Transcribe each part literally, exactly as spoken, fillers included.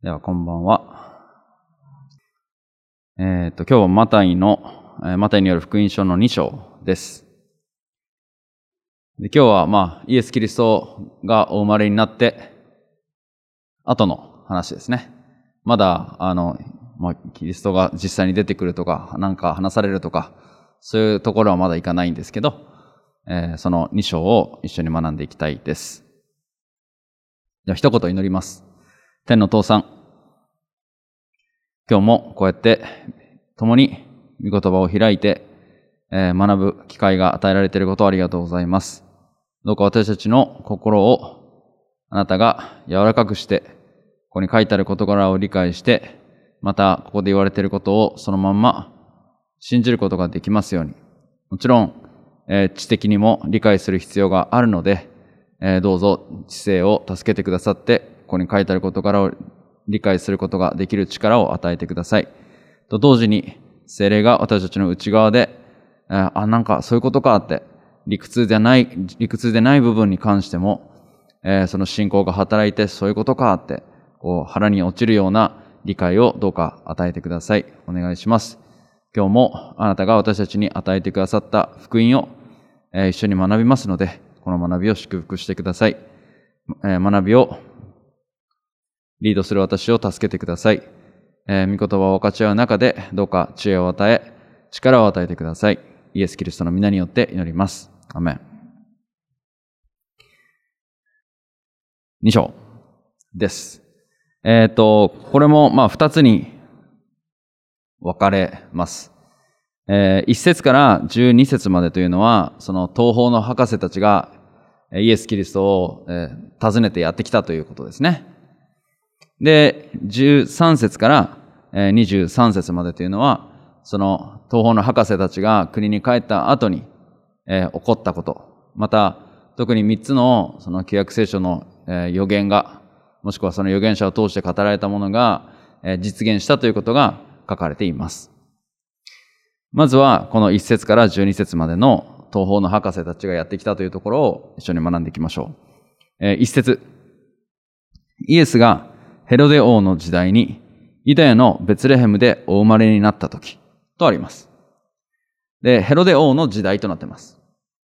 ではこんばんは。えっと今日はマタイのマタイによる福音書のに章です。で今日はまあイエス・キリストがお生まれになって後の話ですね。まだあの、まあ、キリストが実際に出てくるとか何か話されるとかそういうところはまだいかないんですけど、えー、そのに章を一緒に学んでいきたいです。では一言祈ります。天の父さん、今日もこうやって共に御言葉を開いて、えー、学ぶ機会が与えられていることをありがとうございます。どうか私たちの心をあなたが柔らかくして、ここに書いてある事柄を理解して、またここで言われていることをそのまんま信じることができますように。もちろん、えー、知的にも理解する必要があるので、えー、どうぞ知性を助けてくださって、ここに書いてある事柄を理解することができる力を与えてください。と同時に、聖霊が私たちの内側で、あ、なんかそういうことかって、理屈でない、理屈でない部分に関しても、えー、その信仰が働いてそういうことかって、こう腹に落ちるような理解をどうか与えてください。お願いします。今日もあなたが私たちに与えてくださった福音を、えー、一緒に学びますので、この学びを祝福してください。えー、学びをリードする私を助けてください。えー、御言葉を分かち合う中で、どうか知恵を与え、力を与えてください。イエス・キリストの皆によって祈ります。アメン。に章です。えっと、これもまあ二つに分かれます。えー、一節から十二節までというのは、その東方の博士たちがイエス・キリストを、えー、訪ねてやってきたということですね。で、じゅうさん節からにじゅうさん節までというのは、その東方の博士たちが国に帰った後に、えー、起こったこと、また特にみっつのその旧約聖書の、えー、預言が、もしくはその預言者を通して語られたものが、えー、実現したということが書かれています。まずはこのいち節からじゅうに節までの東方の博士たちがやってきたというところを一緒に学んでいきましょう。えー、いち節。イエスがヘロデ王の時代にユダヤのベツレヘムでお生まれになったときとあります。で、ヘロデ王の時代となっています。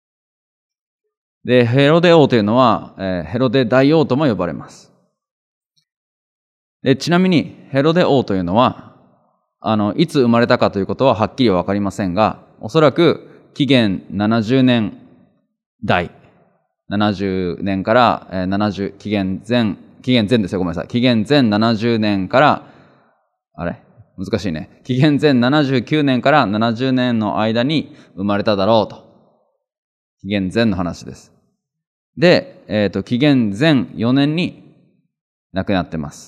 で、ヘロデ王というのは、えー、ヘロデ大王とも呼ばれます。で、ちなみにヘロデ王というのは、あの、いつ生まれたかということははっきりはわかりませんが、おそらく紀元ななじゅうねんだい、ななじゅうねんからななじゅう、紀元前、紀元前ですよ、ごめんなさい。紀元前ななじゅうねんから、あれ難しいね。紀元前ななじゅうきゅうねんからななじゅうねんの間に生まれただろうと。紀元前の話です。で、えっと、紀元前よねんに亡くなってます。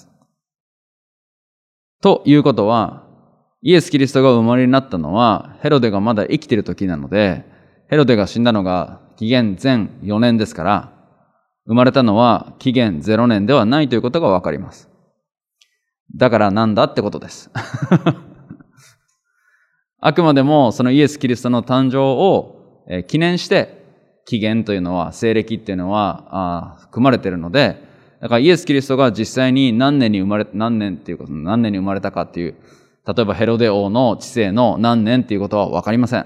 ということは、イエス・キリストが生まれになったのは、ヘロデがまだ生きている時なので、ヘロデが死んだのが紀元前よねんですから、生まれたのは紀元ゼロねんではないということがわかります。だからなんだってことです。あくまでもそのイエス・キリストの誕生を記念して、紀元というのは、西暦っていうのはあ含まれているので、だからイエス・キリストが実際に何年に生まれ、何年っていうこと、何年に生まれたかっていう、例えばヘロデ王の治世の何年っていうことはわかりません。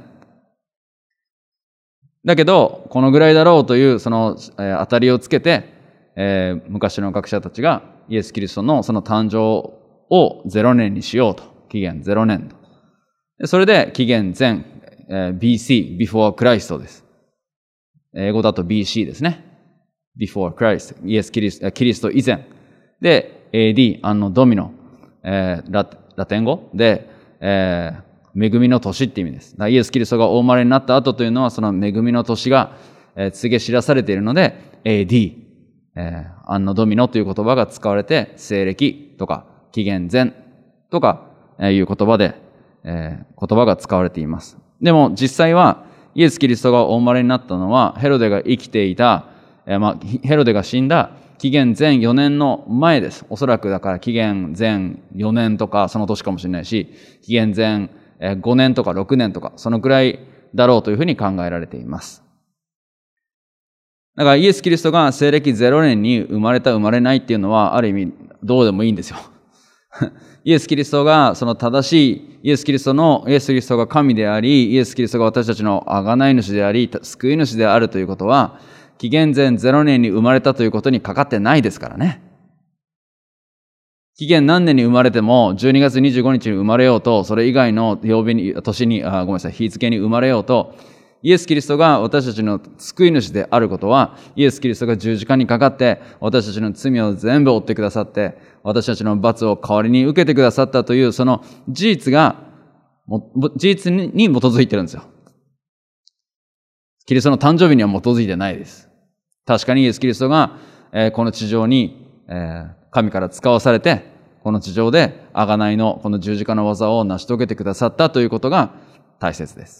だけど、このぐらいだろうという、その、えー、当たりをつけて、えー、昔の学者たちがイエス・キリストのその誕生をゼロねんにしようと。紀元ゼロねんと。でそれで紀元前、えー、ビーシー、before Christ です。英語だと ビーシー ですね。before Christ、イエス・キリスト、キリスト以前。で、エーディー、アンノ・ドミノ、えー、ラ、ラテン語で、えー、恵みの年って意味です。だからイエス・キリストがお生まれになった後というのは、その恵みの年が、えー、告げ知らされているので、エーディー、えー、アンノ・ドミノという言葉が使われて、西暦とか紀元前とか、えー、いう言葉で、えー、言葉が使われています。でも実際は、イエス・キリストがお生まれになったのは、ヘロデが生きていた、えーまあ、ヘロデが死んだ紀元前よねんの前です。おそらくだから紀元前よねんとかその年かもしれないし、紀元前ごねんとかろくねんとかそのくらいだろうというふうに考えられています。だからイエス・キリストが西暦ゼロねんに生まれた生まれないっていうのはある意味どうでもいいんですよ。 イエス・キリストがその正しい、イエス・キリストの、イエス・キリストが神であり、イエス・キリストが私たちの贖い主であり、救い主であるということは、紀元前ゼロねんに生まれたということにかかってないですからね。紀元何年に生まれても、じゅうにがつにじゅうごにちに生まれようと、それ以外の曜日に、年に、あ、ごめんなさい、日付に生まれようと、イエス・キリストが私たちの救い主であることは、イエス・キリストが十字架にかかって、私たちの罪を全部負ってくださって、私たちの罰を代わりに受けてくださったという、その事実が、事実に基づいてるんですよ。キリストの誕生日には基づいてないです。確かにイエス・キリストが、えー、この地上に、えー、神から使わされて、この地上で贖いのこの十字架の技を成し遂げてくださったということが大切です。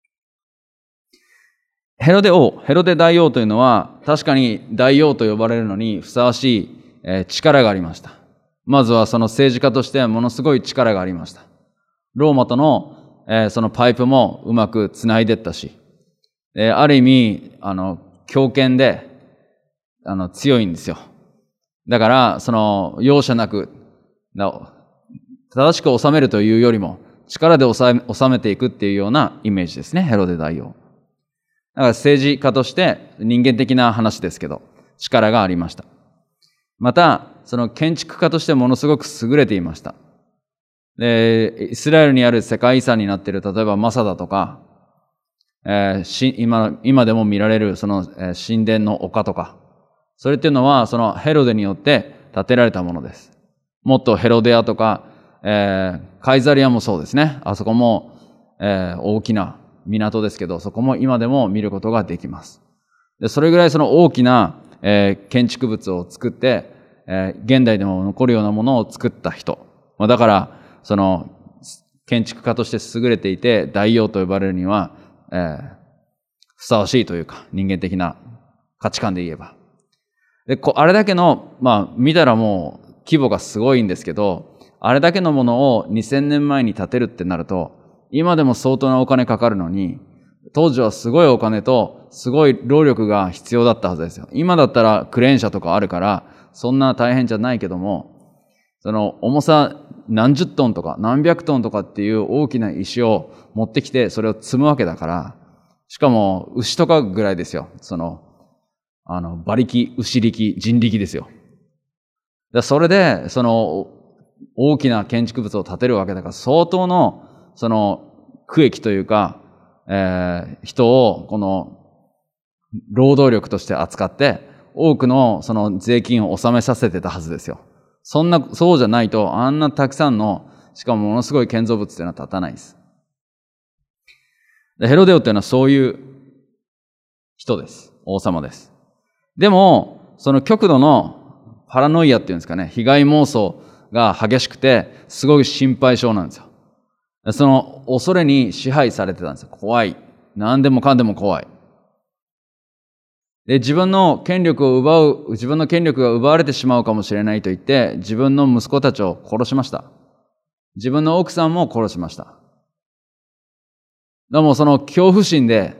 ヘロデ王、ヘロデ大王というのは確かに大王と呼ばれるのにふさわしい、えー、力がありました。まずはその政治家としてものすごい力がありました。ローマとの、えー、そのパイプもうまくつないでったし、えー、ある意味、あの、強権で、あの、強いんですよ。だから、その、容赦なく、正しく治めるというよりも、力で治めていくっていうようなイメージですね、ヘロデ大王。だから政治家として人間的な話ですけど、力がありました。また、その建築家としてものすごく優れていました。で、イスラエルにある世界遺産になっている、例えばマサダとか、えー、し今、今でも見られるその、えー、神殿の丘とか、それっていうのはそのヘロデによって建てられたものです。もっとヘロデアとか、えー、カイザリアもそうですね。あそこも、えー、大きな港ですけど、そこも今でも見ることができます。で、それぐらいその大きな、えー、建築物を作って、えー、現代でも残るようなものを作った人。まあ、だから、その、建築家として優れていて、大王と呼ばれるには、えー、ふさわしいというか、人間的な価値観で言えば。で、こあれだけの、まあ、見たらもう規模がすごいんですけど、あれだけのものをにせんねんまえに建てるってなると、今でも相当なお金かかるのに、当時はすごいお金とすごい労力が必要だったはずですよ。今だったらクレーン車とかあるから、そんな大変じゃないけども、その重さ何十トンとか何百トンとかっていう大きな石を持ってきてそれを積むわけだから、しかも牛とかぐらいですよ。その、あの、馬力、牛力、人力ですよ。だそれで、その、大きな建築物を建てるわけだから、相当の、その、区域というか、えー、人を、この、労働力として扱って、多くの、その、税金を納めさせてたはずですよ。そんな、そうじゃないと、あんなたくさんの、しかもものすごい建造物というのは建たないです。でヘロデオというのはそういう人です。王様です。でも、その極度のパラノイアっていうんですかね、被害妄想が激しくて、すごい心配性なんですよ。その恐れに支配されてたんですよ。怖い。何でもかんでも怖い。で、自分の権力を奪う、自分の権力が奪われてしまうかもしれないと言って、自分の息子たちを殺しました。自分の奥さんも殺しました。でもその恐怖心で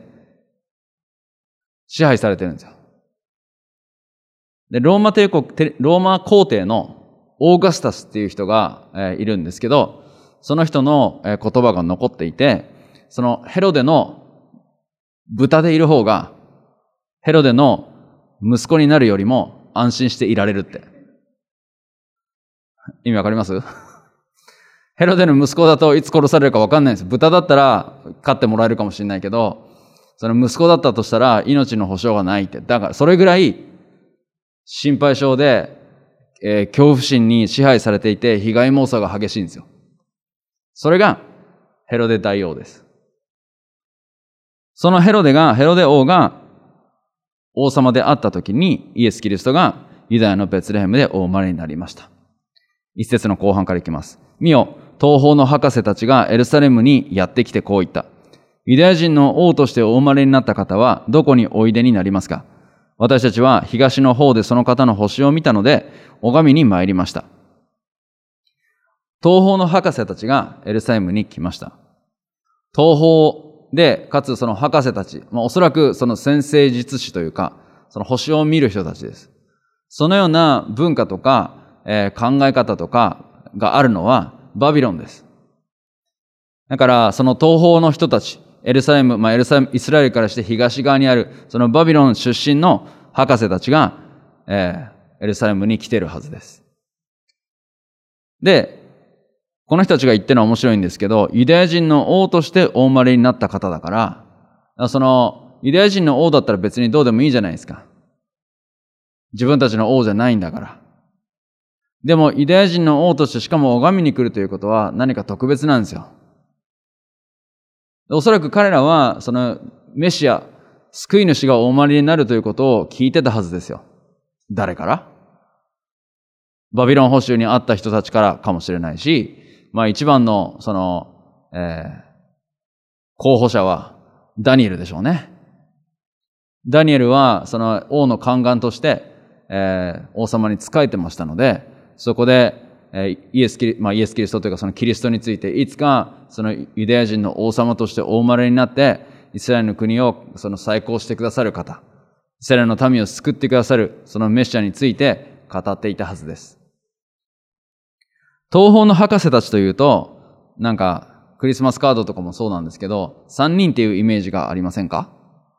支配されてるんですよ。で、ローマ帝国、ローマ皇帝のオーガスタスっていう人が、えー、いるんですけど、その人の、えー、言葉が残っていて、そのヘロデの豚でいる方が、ヘロデの息子になるよりも安心していられるって。意味わかります？ヘロデの息子だといつ殺されるかわかんないんです。豚だったら飼ってもらえるかもしれないけど、その息子だったとしたら命の保証がないって。だからそれぐらい心配性で、えー、恐怖心に支配されていて被害妄想が激しいんですよ。それがヘロデ大王です。そのヘロデが、ヘロデ王が王様であった時にイエス・キリストがユダヤのベツレヘムでお生まれになりました。一節の後半からいきます。見よ、東方の博士たちがエルサレムにやってきてこう言った。ユダヤ人の王としてお生まれになった方はどこにおいでになりますか？私たちは東の方でその方の星を見たので拝みに参りました。東方の博士たちがエルサレムに来ました。東方で、かつその博士たち、まあ、おそらくその占星術師というか、その星を見る人たちです。そのような文化とか、えー、考え方とか、 があるのはバビロンです。だからその東方の人たち、エルサレム、まあエルサレム、イスラエルからして東側にあるそのバビロン出身の博士たちが、えー、エルサレムに来てるはずです。で、この人たちが言ってるのは面白いんですけど、ユダヤ人の王としてお生まれになった方だから、そのユダヤ人の王だったら別にどうでもいいじゃないですか。自分たちの王じゃないんだから。でもユダヤ人の王としてしかも拝みに来るということは何か特別なんですよ。おそらく彼らはそのメシア、救い主がお生まれになるということを聞いてたはずですよ。誰から？バビロン捕囚にあった人たちからかもしれないし、まあ一番のその、えー、候補者はダニエルでしょうね。ダニエルはその王の宦官として、えー、王様に仕えてましたので、そこで、えー、イエスキリ、まあイエスキリストというかそのキリストについていつかそのユダヤ人の王様としてお生まれになってイスラエルの国をその再興してくださる方、イスラエルの民を救ってくださるそのメシアについて語っていたはずです。東方の博士たちというと、なんかクリスマスカードとかもそうなんですけど、三人っていうイメージがありませんか？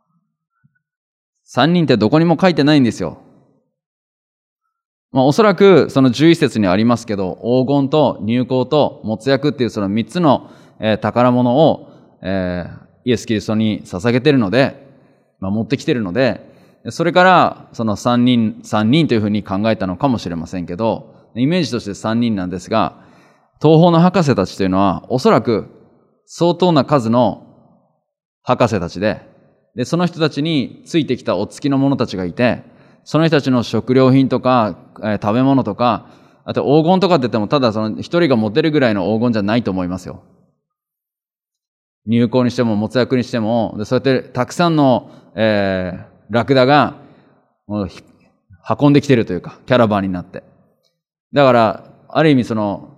三人ってどこにも書いてないんですよ。まあおそらくそのじゅう一節にありますけど、黄金と乳香と没薬っていうその三つの、えー、宝物を、えー、イエス・キリストに捧げてるので、まあ、持ってきてるので、それからその三人、三人というふうに考えたのかもしれませんけど、イメージとして三人なんですが、東方の博士たちというのはおそらく相当な数の博士たちで、で、その人たちについてきたお付きの者たちがいて、その人たちの食料品とか、えー、食べ物とか、あと黄金とかって言ってもただその一人が持てるぐらいの黄金じゃないと思いますよ。乳香にしても没薬にしても、でそうやってたくさんの、えー、ラクダがもう運んできてるというか、キャラバンになって。だから、ある意味その、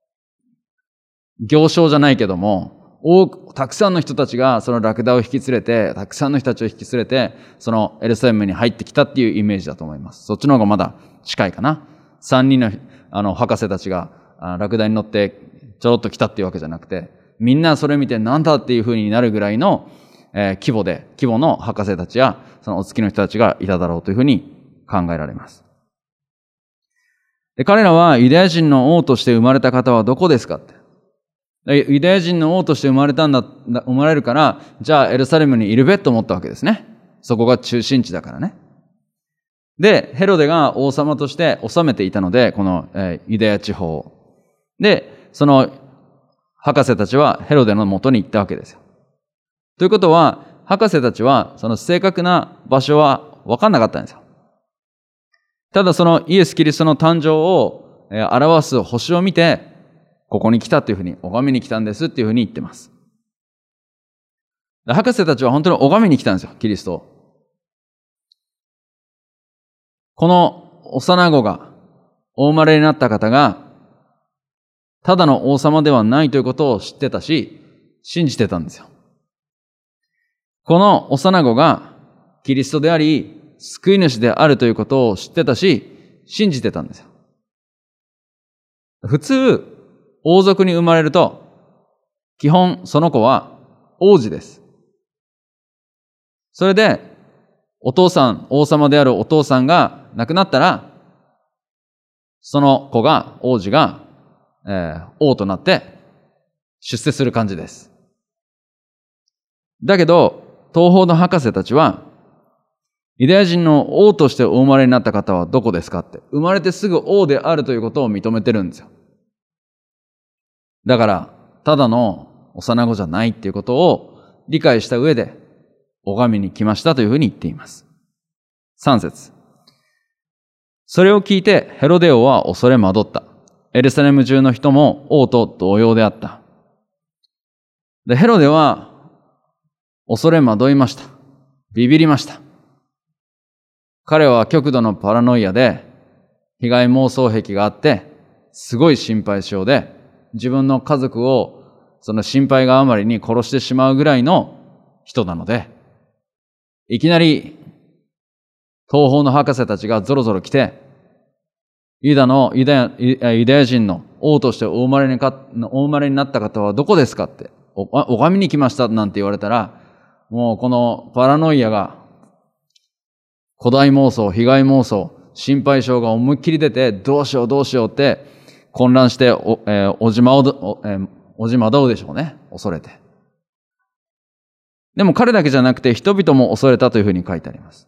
行商じゃないけども、多く、たくさんの人たちがそのラクダを引き連れて、たくさんの人たちを引き連れて、そのエルサレムに入ってきたっていうイメージだと思います。そっちの方がまだ近いかな。三人の、あの、博士たちがラクダに乗ってちょろっと来たっていうわけじゃなくて、みんなそれ見てなんだっていう風になるぐらいの、えー、規模で、規模の博士たちや、そのお付きの人たちがいただろうという風に考えられます。で、彼らはユダヤ人の王として生まれた方はどこですかって。ユダヤ人の王として生まれたんだ、生まれるから、じゃあエルサレムにいるべと思ったわけですね。そこが中心地だからね。で、ヘロデが王様として治めていたので、この、えー、ユダヤ地方を。で、その博士たちはヘロデの元に行ったわけですよ。ということは、博士たちはその正確な場所は分かんなかったんですよ。ただそのイエス・キリストの誕生を表す星を見て、ここに来たというふうに、拝みに来たんですっていうふうに言ってます。博士たちは本当に拝みに来たんですよ、キリストを。この幼子が、お生まれになった方が、ただの王様ではないということを知ってたし、信じてたんですよ。この幼子がキリストであり、救い主であるということを知ってたし、信じてたんですよ。普通、王族に生まれると、基本その子は王子です。それで、お父さん、王様であるお父さんが亡くなったら、その子が、王子が、えー、王となって出世する感じです。だけど、東方の博士たちは、ユダヤ人の王としてお生まれになった方はどこですかって、生まれてすぐ王であるということを認めてるんですよ。だから、ただの幼子じゃないっていうことを理解した上で、拝みに来ましたというふうに言っています。三節。それを聞いてヘロデ王は恐れ惑った。エルサレム中の人も王と同様であった。で、ヘロデは恐れ惑いました。ビビりました。彼は極度のパラノイアで、被害妄想癖があって、すごい心配性で、自分の家族をその心配があまりに殺してしまうぐらいの人なので、いきなり東方の博士たちがゾロゾロ来て、ユダの、ユダヤ、ユダヤ人の王としてお生まれにか、お生まれになった方はどこですかって、お、拝みに来ましたなんて言われたら、もうこのパラノイアが、古代妄想、被害妄想、心配性が思いっきり出て、どうしようどうしようって混乱してお、えー、おじまおど、お、えー、おじまどうでしょうね。恐れて。でも彼だけじゃなくて人々も恐れたというふうに書いてあります。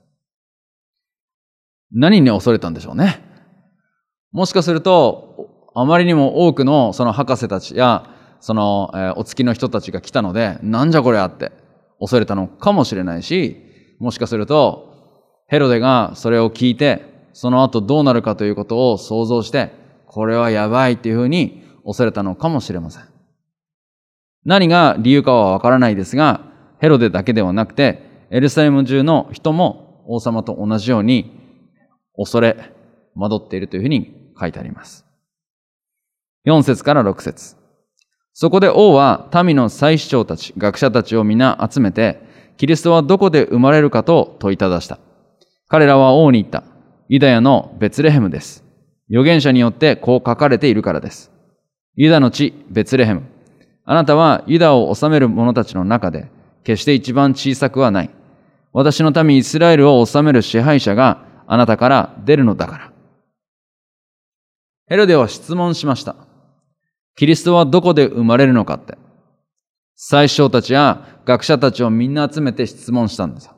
何に恐れたんでしょうね。もしかすると、あまりにも多くのその博士たちや、その、えー、お付きの人たちが来たので、なんじゃこりゃって恐れたのかもしれないし、もしかすると、ヘロデがそれを聞いて、その後どうなるかということを想像して、これはやばいっていうふうに恐れたのかもしれません。何が理由かはわからないですが、ヘロデだけではなくて、エルサレム中の人も王様と同じように恐れ、惑っているというふうに書いてあります。よん節からろく節。そこで王は民の祭司長たち、学者たちを皆集めて、キリストはどこで生まれるかと問いただした。彼らは王に言った。ユダヤのベツレヘムです。預言者によってこう書かれているからです。ユダの地、ベツレヘム。あなたはユダを治める者たちの中で、決して一番小さくはない。私の民イスラエルを治める支配者があなたから出るのだから。ヘロデは質問しました。キリストはどこで生まれるのかって。祭司長たちや学者たちをみんな集めて質問したんですよ。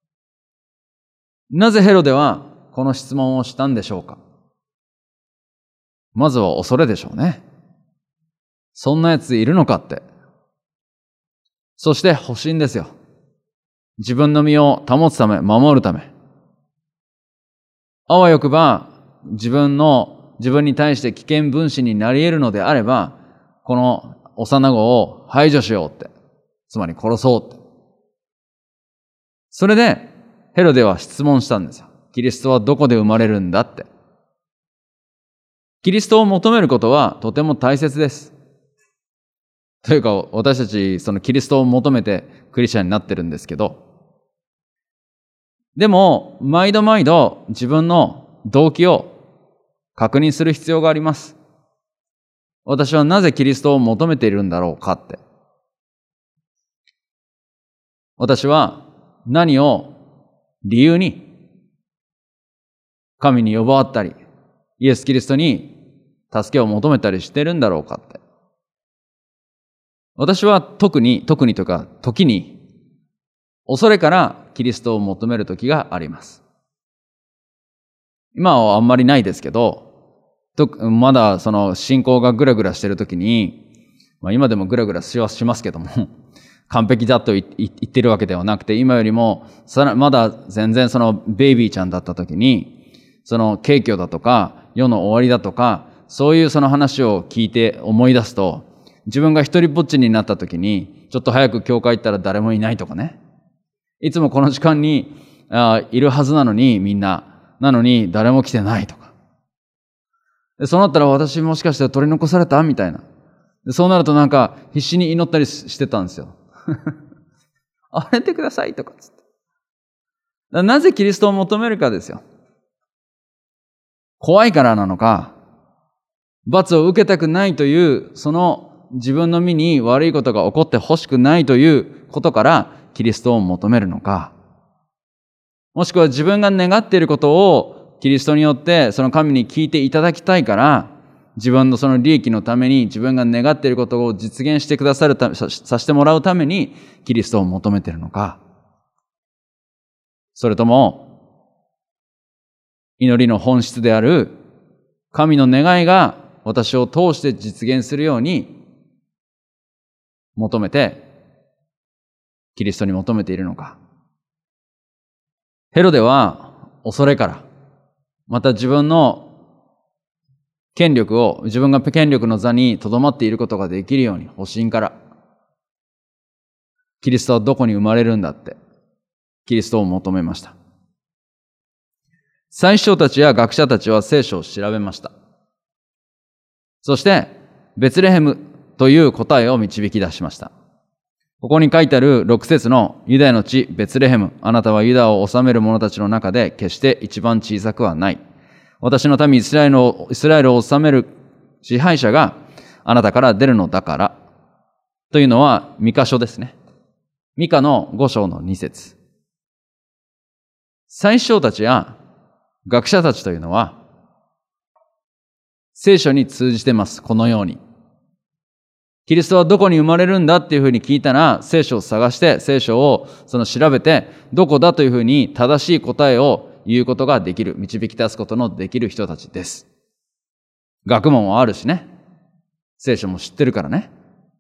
なぜヘロデはこの質問をしたんでしょうか。まずは恐れでしょうね。そんな奴いるのかって。そして保身ですよ。自分の身を保つため、守るため。あわよくば自分の、自分に対して危険分子になり得るのであれば、この幼子を排除しようって。つまり殺そうって。それでヘロデは質問したんですよ。キリストはどこで生まれるんだって。キリストを求めることはとても大切です。というか私たちそのキリストを求めてクリスチャンになってるんですけど、でも毎度毎度自分の動機を確認する必要があります。私はなぜキリストを求めているんだろうかって。私は何を理由に神に呼ばわったり、イエス・キリストに助けを求めたりしてるんだろうかって。私は特に、特にとか時に恐れからキリストを求める時があります。今はあんまりないですけど、まだその信仰がぐらぐらしてる時に、まあ今でもぐらぐらしはしますけども、完璧だと言ってるわけではなくて、今よりもまだ全然そのベイビーちゃんだった時に、その景況だとか世の終わりだとか、そういうその話を聞いて思い出すと、自分が一人ぼっちになった時に、ちょっと早く教会行ったら誰もいないとかね。いつもこの時間にあいるはずなのにみんな、なのに誰も来てないとか。でそうなったら私もしかして取り残されたみたいな。でそうなるとなんか必死に祈ったりしてたんですよ。あれてくださいとかつって。なぜキリストを求めるかですよ。怖いからなのか、罰を受けたくないという、その自分の身に悪いことが起こってほしくないということからキリストを求めるのか、もしくは自分が願っていることをキリストによってその神に聞いていただきたいから、自分のその利益のために自分が願っていることを実現してくださるため、させてもらうためにキリストを求めているのか、それとも祈りの本質である神の願いが私を通して実現するように求めてキリストに求めているのか。ヘロデは恐れから、また自分の権力を、自分が権力の座に留まっていることができるように、保身から、キリストはどこに生まれるんだって、キリストを求めました。祭司長たちや学者たちは聖書を調べました。そして、ベツレヘムという答えを導き出しました。ここに書いてあるろく節のユダヤの地ベツレヘム、あなたはユダを治める者たちの中で決して一番小さくはない。私の民イスラエルを、イスラエルを治める支配者があなたから出るのだから。というのは、ミカ書ですね。ミカのご章のに節。祭司長たちや学者たちというのは、聖書に通じてます。このように。キリストはどこに生まれるんだっていうふうに聞いたら、聖書を探して、聖書をその調べて、どこだというふうに正しい答えを言うことができる、導き出すことのできる人たちです。学問はあるしね。聖書も知ってるからね。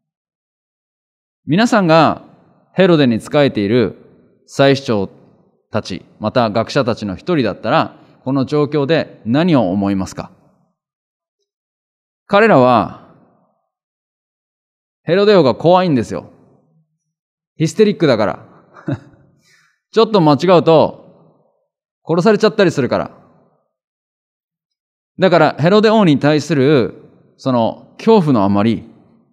皆さんがヘロデに仕えている祭司長たち、また学者たちの一人だったら、この状況で何を思いますか？彼らは、ヘロデ王が怖いんですよ。ヒステリックだから。ちょっと間違うと、殺されちゃったりするから。だから、ヘロデ王に対する、その、恐怖のあまり、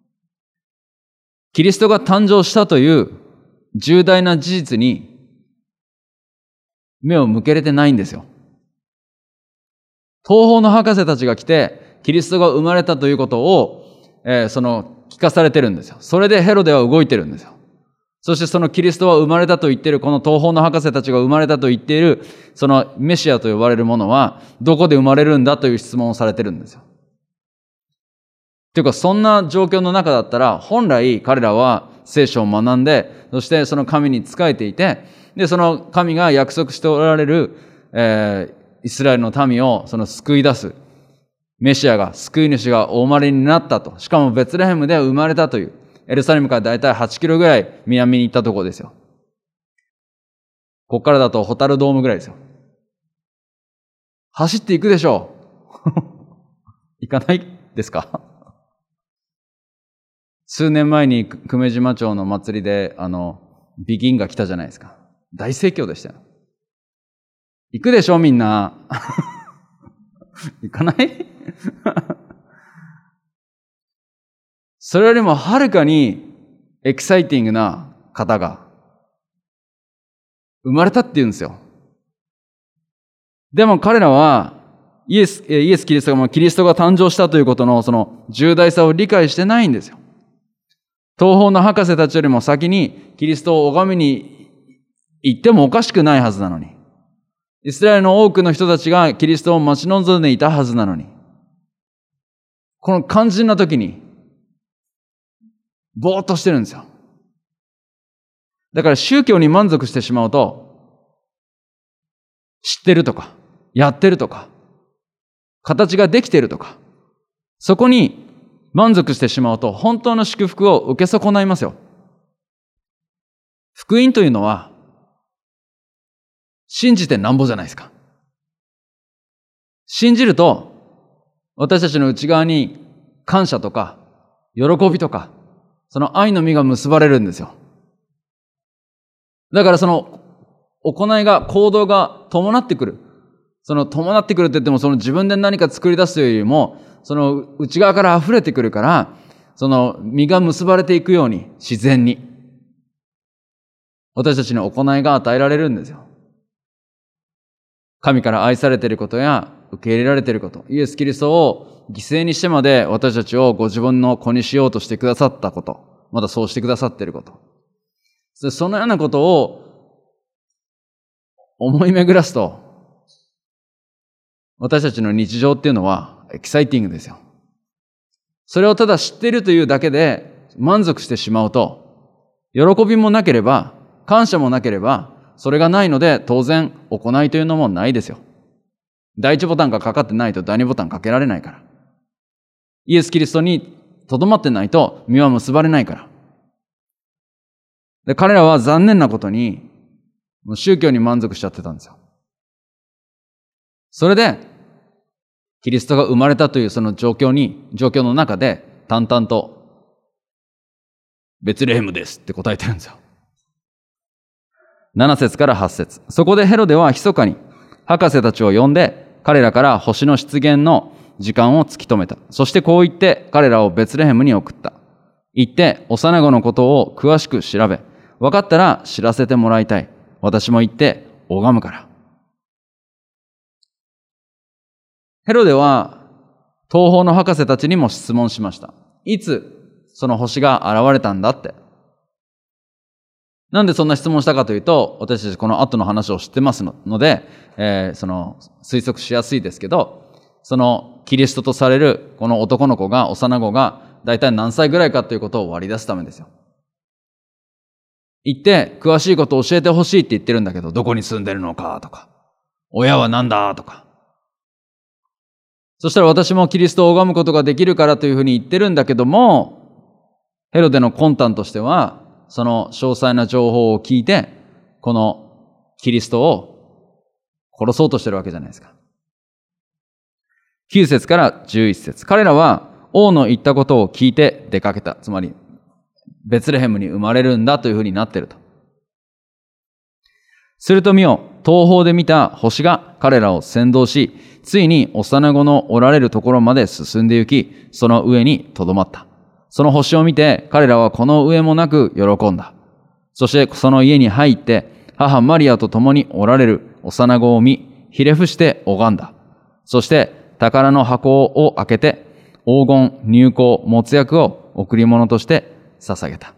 キリストが誕生したという重大な事実に目を向けれてないんですよ。東方の博士たちが来て、キリストが生まれたということを、えー、その、聞かされてるんですよ。それでヘロデは動いてるんですよ。そしてそのキリストは生まれたと言っている、この東方の博士たちが生まれたと言っている、そのメシアと呼ばれるものは、どこで生まれるんだという質問をされてるんですよ。というか、そんな状況の中だったら、本来彼らは聖書を学んで、そしてその神に仕えていて、で、その神が約束しておられる、えー、イスラエルの民をその救い出す。メシアが、救い主がお生まれになったと。しかもベツレヘムで生まれたという。エルサレムからだいたいはちキロぐらい南に行ったところですよ。ここからだとホタルドームぐらいですよ。走っていくでしょう。行かないですか？数年前に久米島町の祭りで、あの、ビギンが来たじゃないですか。大盛況でしたよ。行くでしょみんな。行かないそれよりもはるかにエキサイティングな方が生まれたって言うんですよ。でも彼らはイエス、イエス・キリストが、キリストが誕生したということのその重大さを理解してないんですよ。東方の博士たちよりも先にキリストを拝みに行ってもおかしくないはずなのに。イスラエルの多くの人たちがキリストを待ち望んでいたはずなのに。この肝心な時に、ぼーっとしてるんですよ。だから宗教に満足してしまうと、知ってるとか、やってるとか、形ができてるとか、そこに満足してしまうと、本当の祝福を受け損ないますよ。福音というのは、信じてなんぼじゃないですか。信じると、私たちの内側に感謝とか、喜びとか、その愛の実が結ばれるんですよ。だからその行いが、行動が伴ってくる。その伴ってくるって言っても、その自分で何か作り出すというよりも、その内側から溢れてくるから、その実が結ばれていくように、自然に。私たちの行いが与えられるんですよ。神から愛されていることや、受け入れられていること、イエス・キリストを犠牲にしてまで私たちをご自分の子にしようとしてくださったこと、またそうしてくださっていること。そのようなことを思い巡らすと、私たちの日常っていうのはエキサイティングですよ。それをただ知っているというだけで満足してしまうと、喜びもなければ、感謝もなければ、それがないので当然行いというのもないですよ。第一ボタンがかかってないと第二ボタンかけられないから。イエス・キリストにとどまってないと実は結ばれないから。で、彼らは残念なことに宗教に満足しちゃってたんですよ。それでキリストが生まれたというその状況に、状況の中で淡々とベツレヘムですって答えてるんですよ。なな節からはち節。そこでヘロデは密かに博士たちを呼んで、彼らから星の出現の時間を突き止めた。そしてこう言って彼らをベツレヘムに送った。行って幼子のことを詳しく調べ、分かったら知らせてもらいたい。私も行って拝むから。ヘロデは東方の博士たちにも質問しました。いつその星が現れたんだって。なんでそんな質問したかというと、私たちこの後の話を知ってますので、えー、その推測しやすいですけど、そのキリストとされるこの男の子が、幼子が大体何歳ぐらいかということを割り出すためですよ。言って、詳しいことを教えてほしいって言ってるんだけど、どこに住んでるのかとか、親は何だとか。そしたら私もキリストを拝むことができるからというふうに言ってるんだけども、ヘロデの魂胆としては、その詳細な情報を聞いて、このキリストを殺そうとしてるわけじゃないですか。きゅう節からじゅういち節。彼らは王の言ったことを聞いて出かけた。つまり、ベツレヘムに生まれるんだというふうになっていると。すると見よ、東方で見た星が彼らを先導し、ついに幼子のおられるところまで進んで行き、その上にとどまった。その星を見て彼らはこの上もなく喜んだ。そしてその家に入って、母マリアと共におられる幼子を見、ひれ伏して拝んだ。そして宝の箱を開けて、黄金、乳香、没薬を贈り物として捧げた。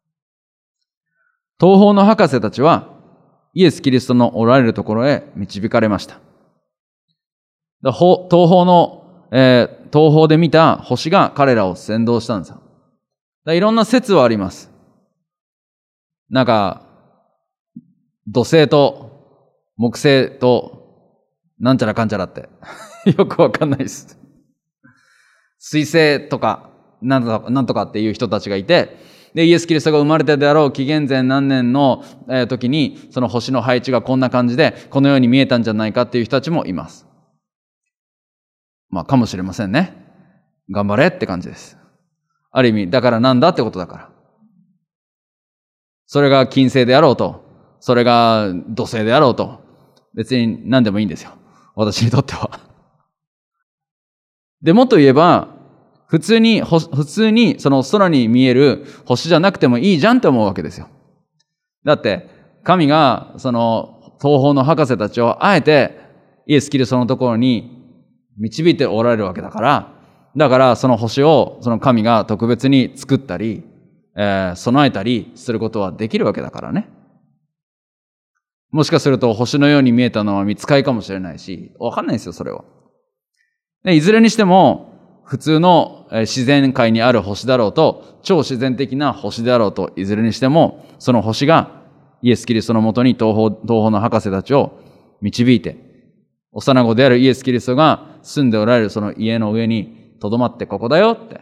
東方の博士たちは、イエス・キリストのおられるところへ導かれました。東方の、えー、東方で見た星が彼らを先導したんですよ。いろんな説はあります。なんか、土星と木星となんちゃらかんちゃらってよくわかんないです。水星とかなんとか、なんとかっていう人たちがいて、で、イエス・キリストが生まれたであろう紀元前何年の、えー、時にその星の配置がこんな感じでこのように見えたんじゃないかっていう人たちもいます。まあかもしれませんね。頑張れって感じです。ある意味、だからなんだってことだから。それが金星であろうと、それが土星であろうと、別に何でもいいんですよ。私にとっては。で、もっと言えば、普通に、普通にその空に見える星じゃなくてもいいじゃんって思うわけですよ。だって、神がその東方の博士たちをあえてイエス・キリストのところに導いておられるわけだから、だからその星をその神が特別に作ったり、えー、備えたりすることはできるわけだからね。もしかすると星のように見えたのは見つかりかもしれないし、わかんないですよ、それは。でいずれにしても、普通の自然界にある星だろうと、超自然的な星であろうと、いずれにしても、その星がイエス・キリストのもとに東方、東方の博士たちを導いて、幼子であるイエス・キリストが住んでおられるその家の上にとどまってここだよって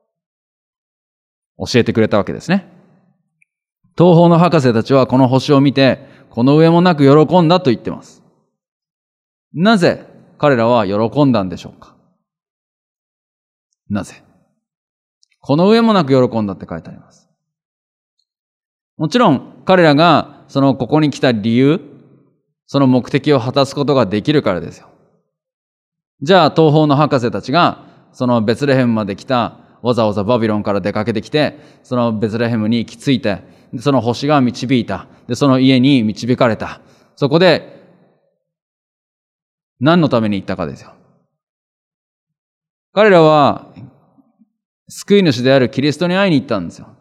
教えてくれたわけですね。東方の博士たちはこの星を見て、この上もなく喜んだと言ってます。なぜ彼らは喜んだんでしょうか？なぜ？この上もなく喜んだって書いてあります。もちろん彼らがそのここに来た理由、その目的を果たすことができるからですよ。じゃあ東方の博士たちがそのベツレヘムまで来た、わざわざバビロンから出かけてきて、そのベツレヘムに行き着いて、その星が導いた。で、その家に導かれた。そこで何のために行ったかですよ。彼らは救い主であるキリストに会いに行ったんですよ。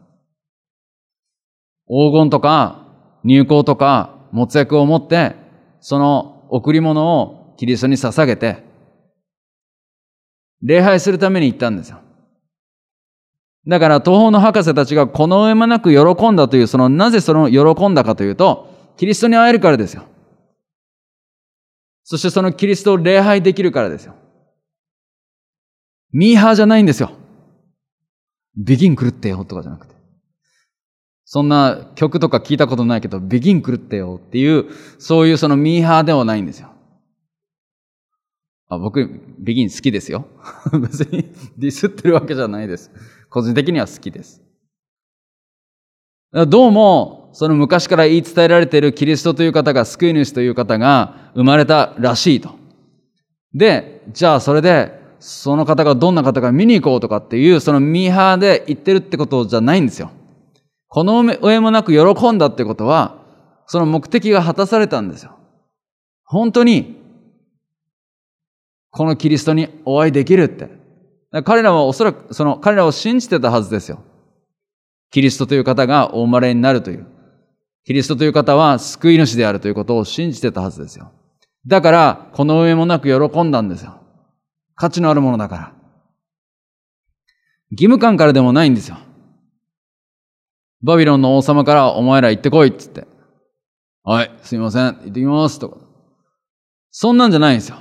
黄金とか乳香とか没薬を持って、その贈り物をキリストに捧げて、礼拝するために行ったんですよ。だから東方の博士たちがこの上もなく喜んだという、そのなぜその喜んだかというと、キリストに会えるからですよ。そしてそのキリストを礼拝できるからですよ。ミーハーじゃないんですよ。ビギン狂ってよとかじゃなくて。そんな曲とか聞いたことないけど、ビギン狂ってよっていう、そういうそのミーハーではないんですよ。あ、僕、ビギン好きですよ。別にディスってるわけじゃないです。個人的には好きです。どうも、その昔から言い伝えられているキリストという方が、救い主という方が生まれたらしいと。で、じゃあそれで、その方がどんな方か見に行こうとかっていう、そのミーハーで言ってるってことじゃないんですよ。この上もなく喜んだってことは、その目的が果たされたんですよ。本当に、このキリストにお会いできるって。 彼らはおそらく、その、彼らを信じてたはずですよ。キリストという方がお生まれになるという。キリストという方は救い主であるということを信じてたはずですよ。だから、この上もなく喜んだんですよ。価値のあるものだから。義務感からでもないんですよ。バビロンの王様からお前ら行ってこいっつって。はい、すいません、行ってきますとか。そんなんじゃないんですよ。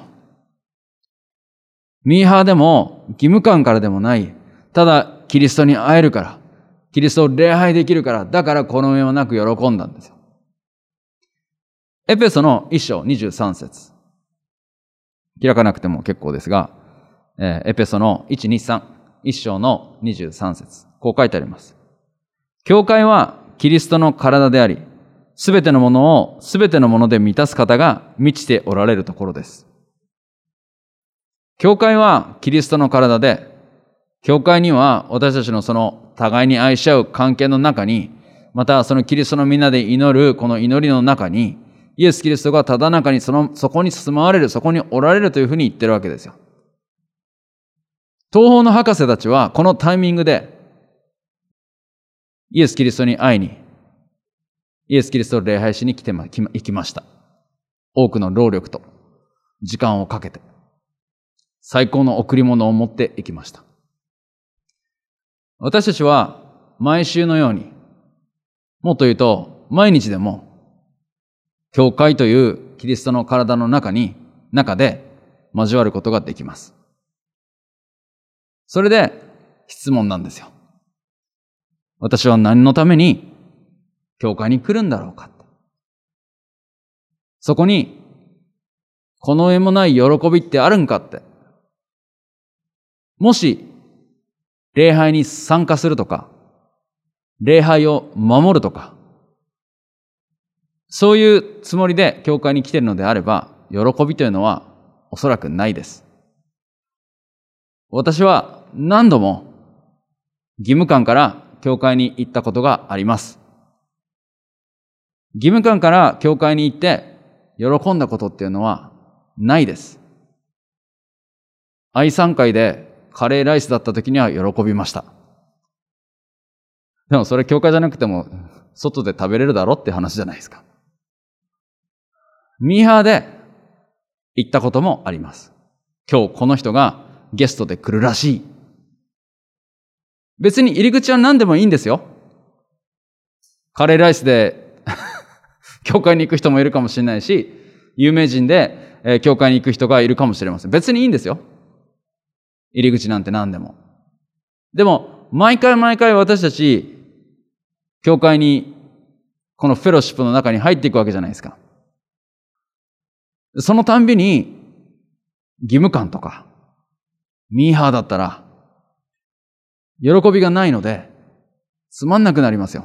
ミーハーでも義務感からでもない。ただ、キリストに会えるから。キリストを礼拝できるから。だからこの上もなく喜んだんですよ。エペソの一章にじゅうさん節。開かなくても結構ですが、えー、エペソのいち、に、さん、一章のにじゅうさん節。こう書いてあります。教会はキリストの体であり、すべてのものをすべてのもので満たす方が満ちておられるところです。教会はキリストの体で、教会には私たちのその互いに愛し合う関係の中に、またそのキリストのみんなで祈るこの祈りの中に、イエス・キリストがただ中にその、そこに住まわれる、そこにおられるというふうに言ってるわけですよ。東方の博士たちはこのタイミングで、イエス・キリストに会いに、イエス・キリストを礼拝しに来てま、行きました。多くの労力と時間をかけて、最高の贈り物を持って行きました。私たちは毎週のように、もっと言うと毎日でも、教会というキリストの体の中に、中で交わることができます。それで質問なんですよ。私は何のために教会に来るんだろうか。そこにこの上もない喜びってあるんかって。もし礼拝に参加するとか、礼拝を守るとか、そういうつもりで教会に来ているのであれば、喜びというのはおそらくないです。私は何度も義務感から教会に行ったことがあります。義務感から教会に行って喜んだことっていうのはないです。愛賛会でカレーライスだった時には喜びました。でもそれ教会じゃなくても外で食べれるだろって話じゃないですか。ミーハーで行ったこともあります。今日この人がゲストで来るらしい。別に入り口は何でもいいんですよ。カレーライスで教会に行く人もいるかもしれないし、有名人で、えー、教会に行く人がいるかもしれません。別にいいんですよ。入り口なんて何でも。でも、毎回毎回私たち、教会に、このフェロシップの中に入っていくわけじゃないですか。そのたんびに、義務感とか、ミーハーだったら、喜びがないので、つまんなくなりますよ。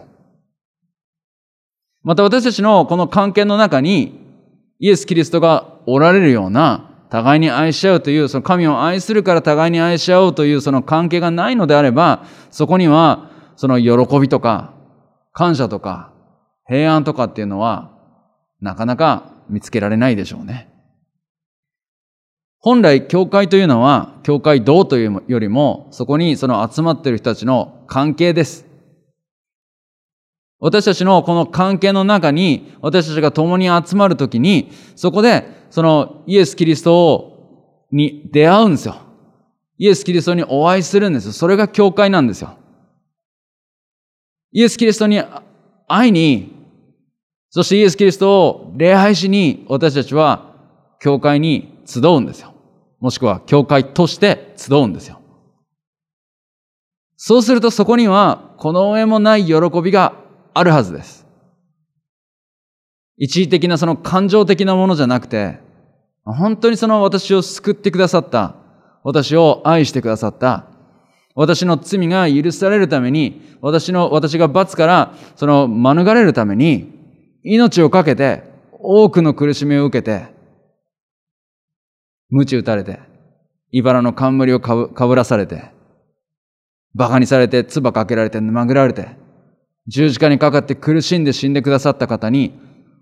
また私たちのこの関係の中に、イエス・キリストがおられるような、互いに愛し合うという、その神を愛するから互いに愛し合おうというその関係がないのであれば、そこには、その喜びとか、感謝とか、平安とかっていうのは、なかなか見つけられないでしょうね。本来、教会というのは、教会堂というよりも、そこにその集まっている人たちの関係です。私たちのこの関係の中に、私たちが共に集まるときに、そこで、そのイエス・キリストに出会うんですよ。イエス・キリストにお会いするんですよ。それが教会なんですよ。イエス・キリストに会いに、そしてイエス・キリストを礼拝しに、私たちは教会に集うんですよ。もしくは教会として集うんですよ。そうするとそこにはこの上もない喜びがあるはずです。一時的なその感情的なものじゃなくて、本当にその私を救ってくださった、私を愛してくださった、私の罪が許されるために、私の、私が罰からその免れるために、命を懸けて多くの苦しみを受けて、鞭打たれて、茨の冠をかぶ、かぶらされて、馬鹿にされて、唾かけられて、殴られて、十字架にかかって苦しんで死んでくださった方に、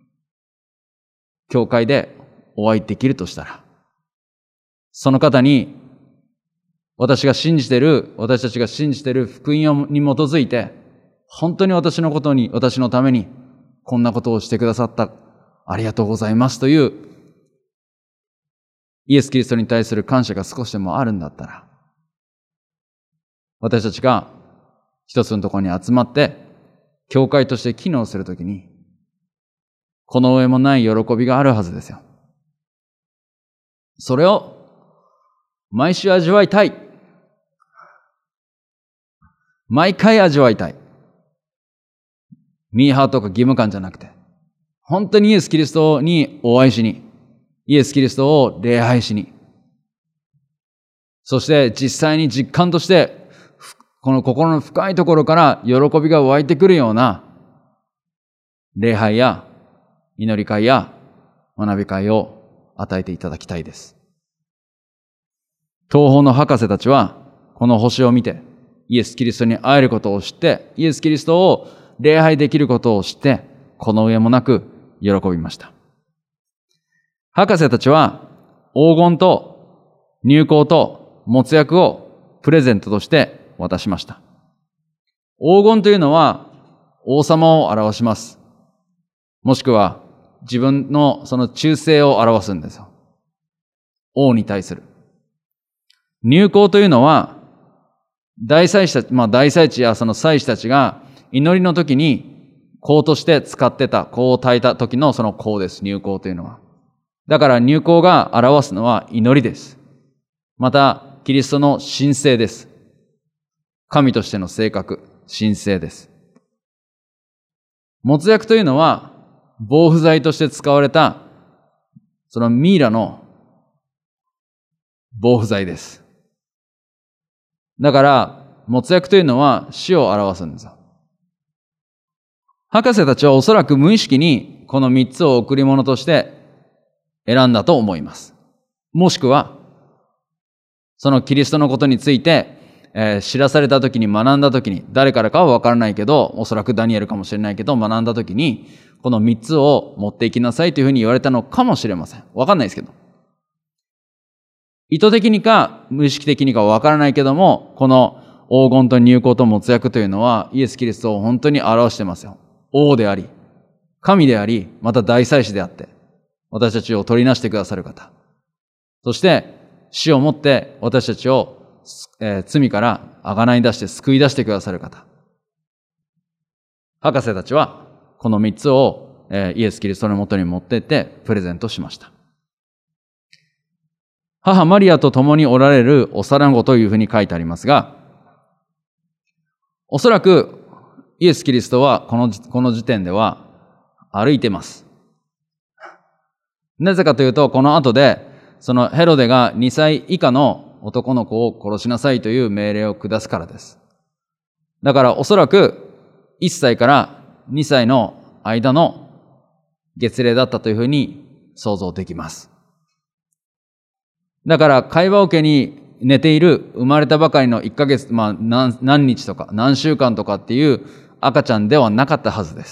教会でお会いできるとしたら、その方に、 私が信じている、私たちが信じている福音に基づいて、本当に私のことに、私のために、こんなことをしてくださった。ありがとうございますという、イエス・キリストに対する感謝が少しでもあるんだったら、私たちが一つのところに集まって、教会として機能するときに、この上もない喜びがあるはずですよ。それを毎週味わいたい。毎回味わいたい。ミーハーとか義務感じゃなくて、本当にイエス・キリストにお会いしに、イエス・キリストを礼拝しに、そして実際に実感として、この心の深いところから喜びが湧いてくるような礼拝や祈り会や学び会を与えていただきたいです。東方の博士たちはこの星を見てイエス・キリストに会えることを知って、イエス・キリストを礼拝できることを知って、この上もなく喜びました。博士たちは黄金と乳香と没薬をプレゼントとして渡しました。黄金というのは王様を表します。もしくは自分のその忠誠を表すんですよ。王に対する。乳香というのは大祭司たち、まあ大祭司やその祭司たちが祈りの時に香として使ってた、香を焚いた時のその香です。乳香というのは。だから乳香が表すのは祈りです。また、キリストの神性です。神としての性格、神性です。没薬というのは、防腐剤として使われた、そのミイラの防腐剤です。だから、没薬というのは死を表すんですよ。博士たちはおそらく無意識にこの三つを贈り物として選んだと思います。もしくは、そのキリストのことについて、えー、知らされた時に学んだ時に、誰からかはわからないけど、おそらくダニエルかもしれないけど、学んだ時に、この三つを持っていきなさいというふうに言われたのかもしれません。わかんないですけど。意図的にか無意識的にかはわからないけども、この黄金と乳香と没薬というのはイエス・キリストを本当に表してますよ。王であり、神であり、また大祭司であって、私たちを取りなしてくださる方。そして、死をもって私たちを、えー、罪から贖い出して救い出してくださる方。博士たちは、この三つを、えー、イエス・キリストのもとに持っていってプレゼントしました。母マリアと共におられる幼子というふうに書いてありますが、おそらくイエス・キリストはこの、この時点では歩いてます。なぜかというと、この後で、そのヘロデがにさい以下の男の子を殺しなさいという命令を下すからです。だからおそらくいっさいからにさいの間の月齢だったというふうに想像できます。だから会話桶に寝ている生まれたばかりのいっかげつ、まあ何、何日とか何週間とかっていう赤ちゃんではなかったはずです。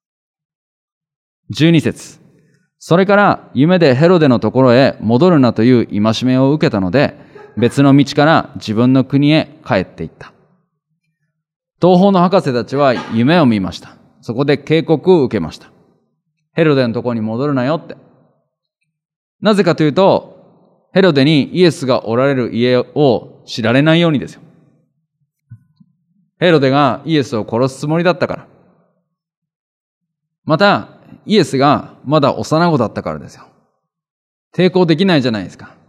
じゅうに節。それから夢でヘロデのところへ戻るなという戒めを受けたので、別の道から自分の国へ帰っていった。東方の博士たちは夢を見ました。そこで警告を受けました。ヘロデのところに戻るなよって。なぜかというと、ヘロデにイエスがおられる家を知られないようにですよ。ヘロデがイエスを殺すつもりだったから。また、イエスがまだ幼子だったからですよ。抵抗できないじゃないですか。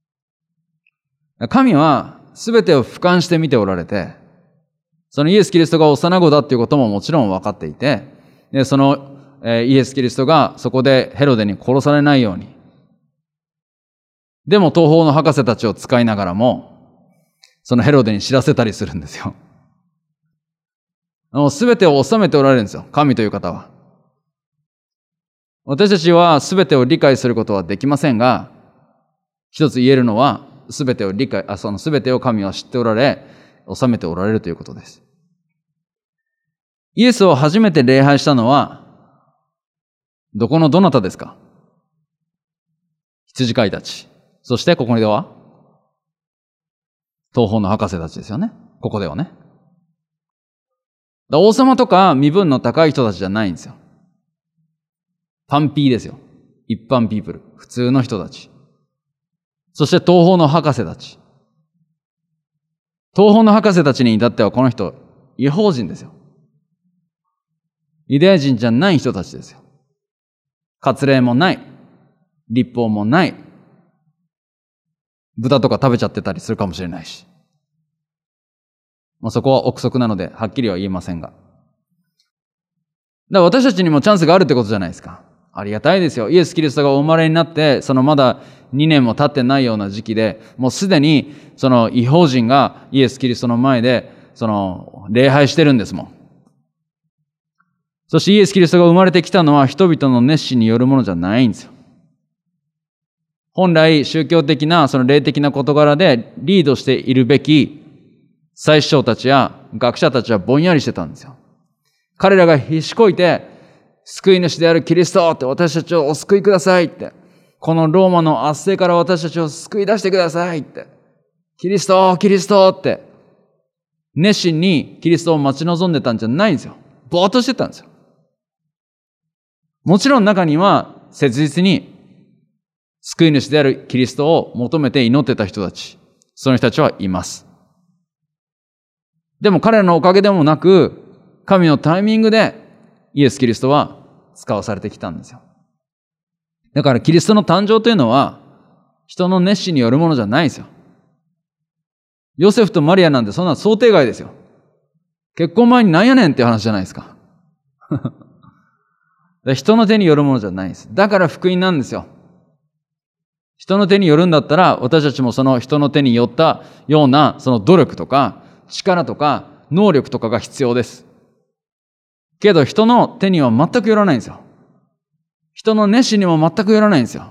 神は全てを俯瞰して見ておられて、そのイエス・キリストが幼子だっていうことももちろん分かっていて、でその、えー、イエス・キリストがそこでヘロデに殺されないように、でも東方の博士たちを使いながらも、そのヘロデに知らせたりするんですよ。すべてを治めておられるんですよ、神という方は。私たちはすべてを理解することはできませんが、一つ言えるのは、すべてを理解、あ、そのすべてを神は知っておられ、治めておられるということです。イエスを初めて礼拝したのは、どこのどなたですか？羊飼いたち。そしてここでは、 東方の博士たちですよね。ここではね。だ王様とか身分の高い人たちじゃないんですよ。パンピーですよ。一般ピープル。普通の人たち。そして東方の博士たち。東方の博士たちに至ってはこの人、異邦人ですよ。ユダヤ人じゃない人たちですよ。割礼もない。立法もない。豚とか食べちゃってたりするかもしれないし。まあ、そこは憶測なので、はっきりは言えませんが。だから私たちにもチャンスがあるってことじゃないですか。ありがたいですよ。イエス・キリストがお生まれになって、そのまだにねんも経ってないような時期で、もうすでにその異邦人がイエス・キリストの前で、その礼拝してるんですもん。そしてイエス・キリストが生まれてきたのは人々の熱心によるものじゃないんですよ。本来宗教的なその霊的な事柄でリードしているべき祭司長たちや学者たちはぼんやりしてたんですよ。彼らがひしこいて、救い主であるキリストって私たちをお救いくださいって。このローマの圧政から私たちを救い出してくださいって。キリスト、キリストって。熱心にキリストを待ち望んでたんじゃないんですよ。ぼーっとしてたんですよ。もちろん中には切実に救い主であるキリストを求めて祈ってた人たち、その人たちはいます。でも彼らのおかげでもなく、神のタイミングでイエス・キリストは使わされてきたんですよ。だからキリストの誕生というのは人の熱心によるものじゃないですよ。ヨセフとマリアなんてそんな想定外ですよ。結婚前になんやねんっていう話じゃないですか。人の手によるものじゃないです。だから福音なんですよ。人の手によるんだったら私たちもその人の手によったようなその努力とか力とか能力とかが必要です。けど人の手には全くよらないんですよ。人の熱心にも全くよらないんですよ。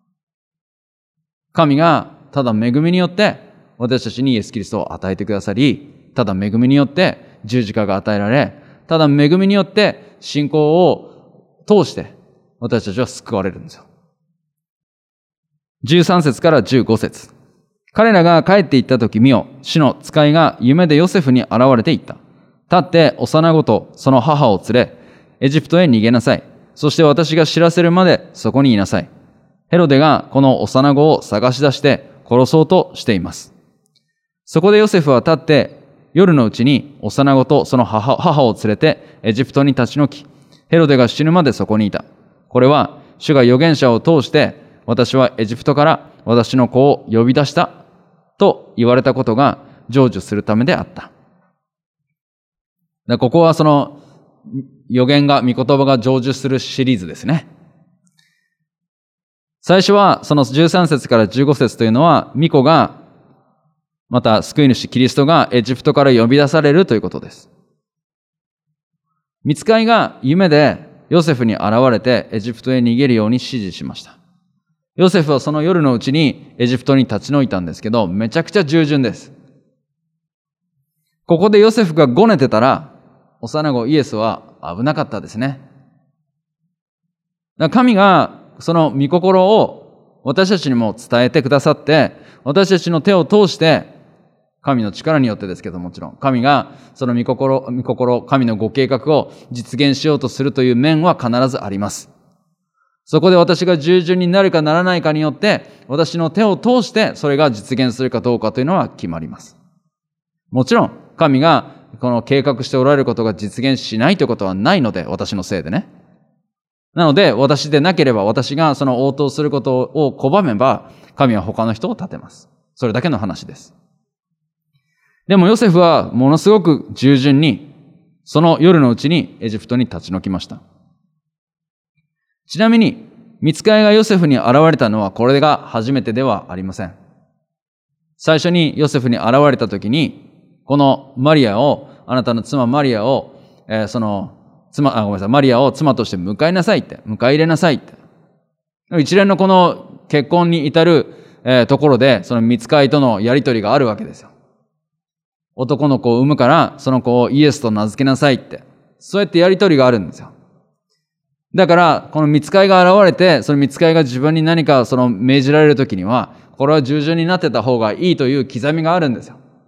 神がただ恵みによって私たちにイエス・キリストを与えてくださり、ただ恵みによって十字架が与えられ、ただ恵みによって信仰を通して私たちは救われるんですよ。じゅうさん節からじゅうご節。彼らが帰って行った時、見よ、主の使いが夢でヨセフに現れて言った。立って幼子とその母を連れ、エジプトへ逃げなさい。そして私が知らせるまでそこにいなさい。ヘロデがこの幼子を探し出して殺そうとしています。そこでヨセフは立って夜のうちに幼子とその 母, 母を連れてエジプトに立ち退き、ヘロデが死ぬまでそこにいた。これは主が預言者を通して、私はエジプトから私の子を呼び出したと言われたことが成就するためであった。ここはその預言が、御言葉が成就するシリーズですね。最初はそのじゅうさん節からじゅうご節というのは、御子が、また救い主キリストがエジプトから呼び出されるということです。御使いが夢でヨセフに現れてエジプトへ逃げるように指示しました。ヨセフはその夜のうちにエジプトに立ち退いたんですけど、めちゃくちゃ従順です。ここでヨセフがごねてたら、幼子イエスは危なかったですね。だから神がその御心を私たちにも伝えてくださって、私たちの手を通して、神の力によってですけどもちろん、神がその御心、御心、神のご計画を実現しようとするという面は必ずあります。そこで私が従順になるかならないかによって、私の手を通してそれが実現するかどうかというのは決まります。もちろん、神がこの計画しておられることが実現しないということはないので、私のせいでね。なので、私でなければ、私がその応答することを拒めば、神は他の人を立てます。それだけの話です。でもヨセフはものすごく従順に、その夜のうちにエジプトに立ち退きました。ちなみに、御使いがヨセフに現れたのはこれが初めてではありません。最初にヨセフに現れたときに、このマリアを、あなたの妻マリアを、えー、その、妻、あ、ごめんなさい、マリアを妻として迎えなさいって、迎え入れなさいって。一連のこの結婚に至る、えー、ところで、その御使いとのやりとりがあるわけですよ。男の子を産むから、その子をイエスと名付けなさいって。そうやってやりとりがあるんですよ。だから、この御使いが現れて、その御使いが自分に何かその命じられるときには、これは従順になってた方がいいという刻みがあるんですよ。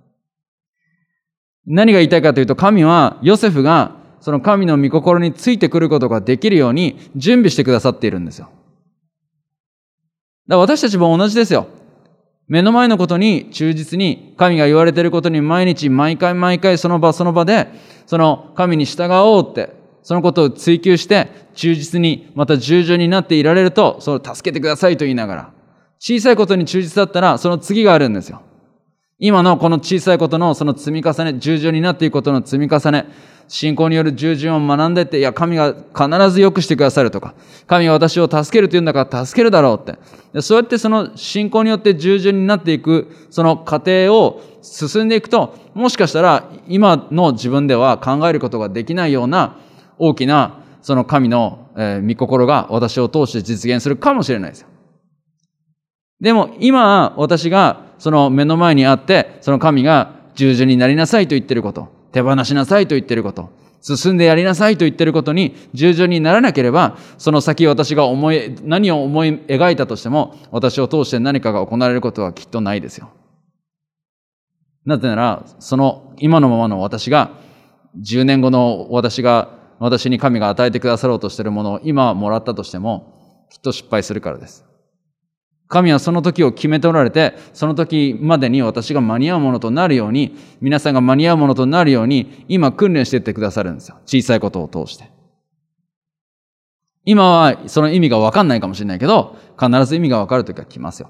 何が言いたいかというと、神はヨセフがその神の御心についてくることができるように準備してくださっているんですよ。だから私たちも同じですよ。目の前のことに忠実に、神が言われていることに毎日毎回毎回その場その場でその神に従おうって、そのことを追求して忠実にまた従順になっていられると、それを助けてくださいと言いながら、小さいことに忠実だったらその次があるんですよ。今のこの小さいことのその積み重ね、従順になっていくことの積み重ね、信仰による従順を学んでって、いや神が必ず良くしてくださるとか、神が私を助けるというんだから助けるだろうって、でそうやってその信仰によって従順になっていくその過程を進んでいくと、もしかしたら今の自分では考えることができないような大きなその神の、えー、御心が私を通して実現するかもしれないですよ。でも今私がその目の前にあって、その神が従順になりなさいと言っていること、手放しなさいと言っていること、進んでやりなさいと言っていることに従順にならなければ、その先私が思い、何を思い描いたとしても、私を通して何かが行われることはきっとないですよ。なぜなら、その今のままの私が、じゅうねんごの私が、私に神が与えてくださろうとしているものを今もらったとしても、きっと失敗するからです。神はその時を決めておられて、その時までに私が間に合うものとなるように、皆さんが間に合うものとなるように、今訓練していってくださるんですよ。小さいことを通して。今はその意味がわかんないかもしれないけど、必ず意味がわかる時が来ますよ。